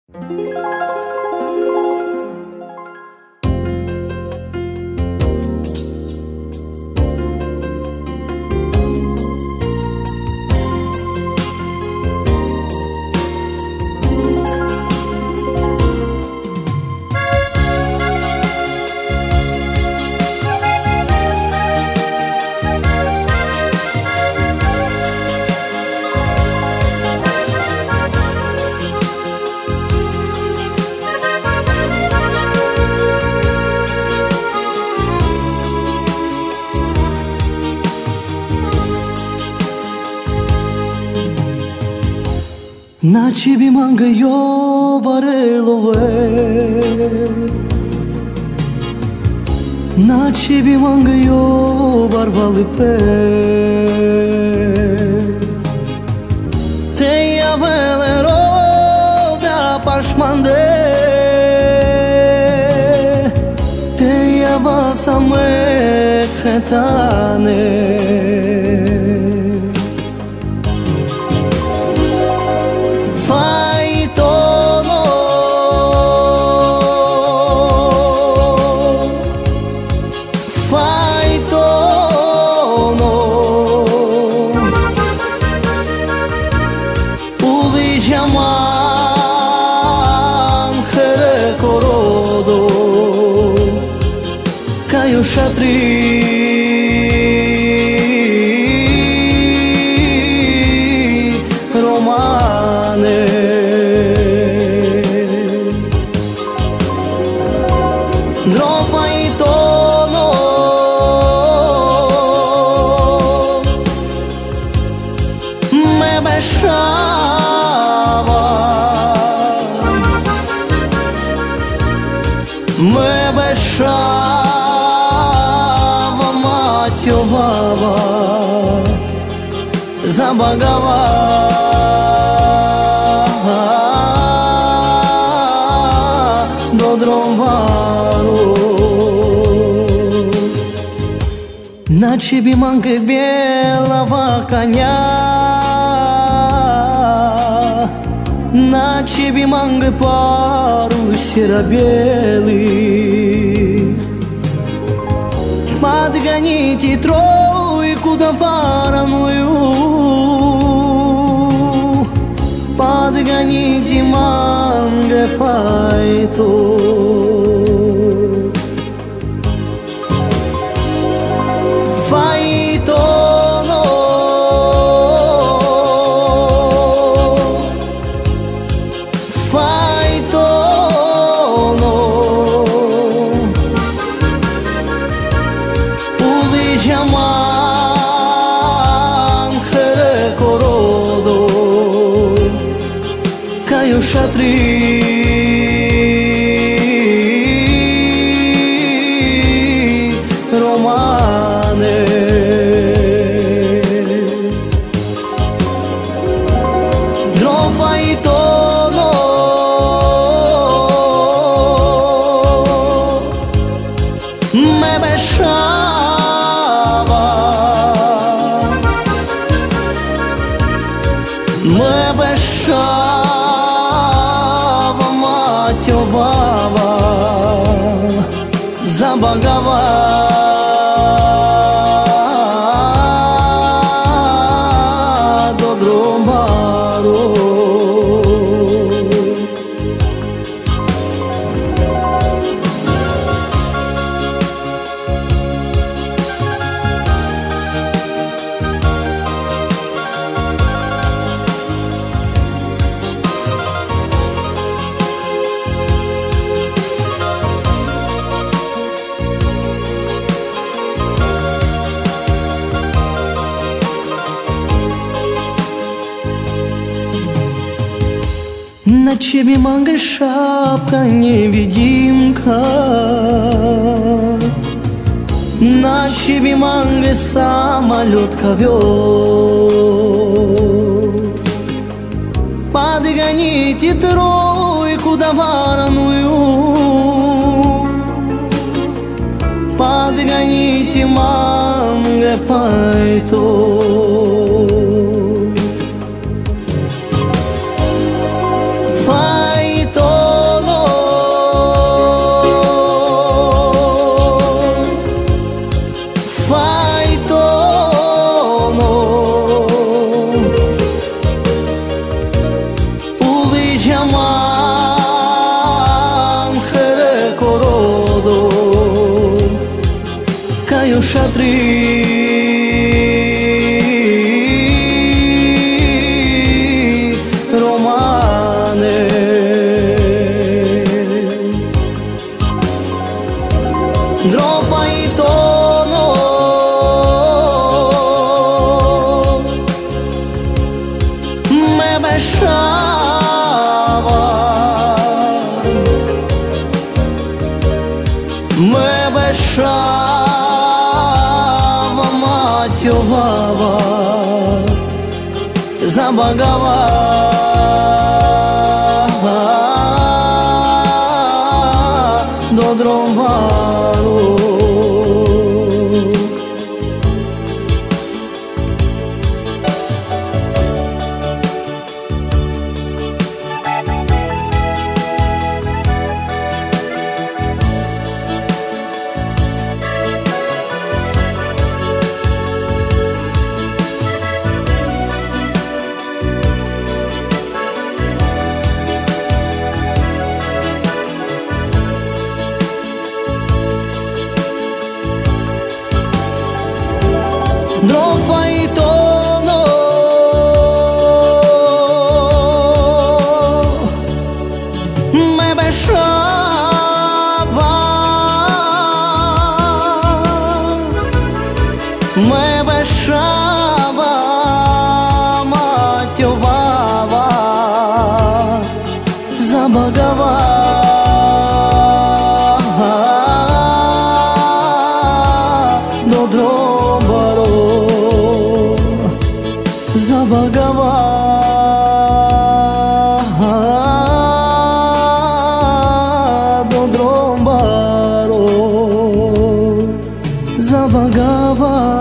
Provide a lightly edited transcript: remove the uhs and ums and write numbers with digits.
Na cibi manga yo barelove, na cibi manga yo barvalipe. Te yavelero da parshmande, te yavasame khetane. Shatri romane drofai tono me beshava Baba Zabagava Dodrombaro Na cibi manche bela vacania Na cibi manche paru серобелый Подгоните тройку да вороную, подгоните манго файту. Файтоно, файтоно. Jaman khere korodo kayo shatri romane drofai tono me besha Me beshava matjovava Zabagava Dodrombaro На тебе манго шапка невидимка, на тебе манго самолет ковер. Подгоните тройку да вороную, подгоните манго файту. Файту Drofa i tono me beshava ma tjovava zabagava do dromvaru Drofa i tono me beshava ma tjovava zabagava do dromvaru zabagava do dromvaru zabagava